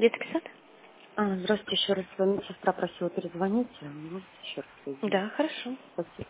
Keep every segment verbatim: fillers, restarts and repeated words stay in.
Детский сад? А, здравствуйте, еще раз. Медсестра просила перезвонить. Можете еще раз соединить? Да, хорошо. Спасибо.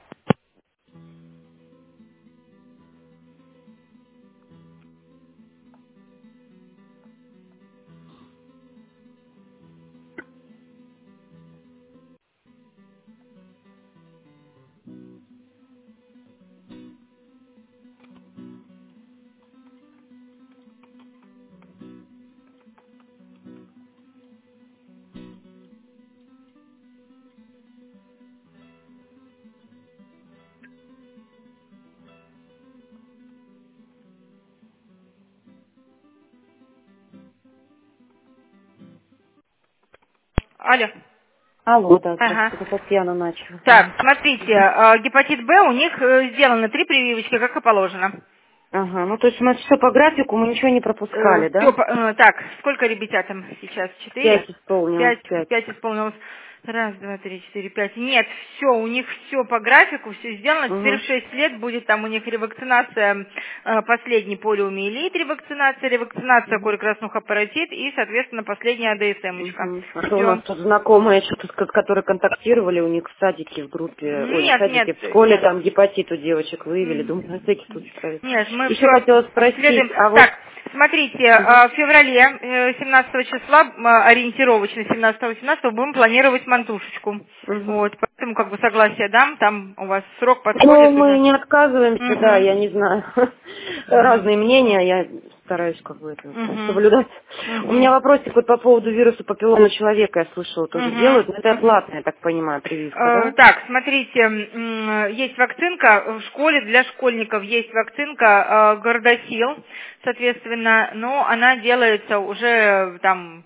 Алло. Алло, да, Ага. здравствуйте, это Татьяна начала. Так, смотрите, э, гепатит Б у них э, сделаны три прививочки, как и положено. Ага, ну то есть у нас все по графику, мы ничего не Э, пропускали, всё да? по- э, так, сколько ребятам сейчас? Четыре? Пять исполнилось, Пять, пять. пять исполнилось. Раз, два, три, четыре, пять. Нет, все, у них все по графику, все сделано. Теперь Угу. в шесть лет будет там у них ревакцинация, э, последний полиомиелит ревакцинация, ревакцинация Угу. кори краснуха паротит и, соответственно, последняя АДСМочка. Угу. А то у нас Все. тут знакомые, что-то, с которые контактировали, у них в садике, в группе, ой, не в Нет, нет, садике, в школе нет. там гепатит у девочек выявили, М. думаю, на всякий случай проверить. Нет, мы Еще все хотела спросить, обследуем. а вот... Так, смотрите, Угу. э, в феврале э, семнадцатого числа, э, ориентировочно семнадцатого-восемнадцатого, будем планировать мантушечку. Угу. Вот, поэтому как бы согласие дам, там у вас срок Ну, подходит мы уже. не отказываемся, да, Угу. я не знаю. Угу. Разные мнения, я стараюсь как бы это Угу. соблюдать. У Угу. меня вопросик вот по поводу вируса папиллома человека, я слышала, тоже Угу. делают, но это Угу. платная, я так понимаю, прививка, Э, да? Так, смотрите, м, есть вакцинка в школе для школьников, есть вакцинка э, Гордосил, соответственно, но она делается уже там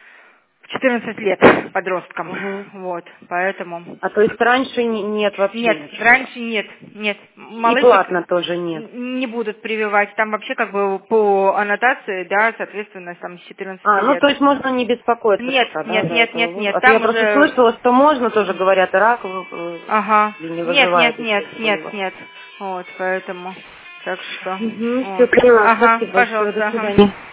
в четырнадцать лет подросткам, Угу. вот, поэтому. А то есть раньше не- нет вообще Нет, ничего. раньше нет, нет, И малышек платно тоже нет. не будут прививать, там вообще как бы по аннотации, да, соответственно, там с четырнадцати А, ну лет. то есть можно не беспокоиться Нет, пока, да, нет, до нет, этого нет, нет, возраста. А то я там просто уже. слышала, что можно, тоже говорят, и рак э, Ага. или не Нет, нет, вызывает, если нет, это нет, прививать. нет. Вот, поэтому. Так что. Угу, все Вот. поняла, Ага, спасибо большое, до пожалуйста, ага. свидания.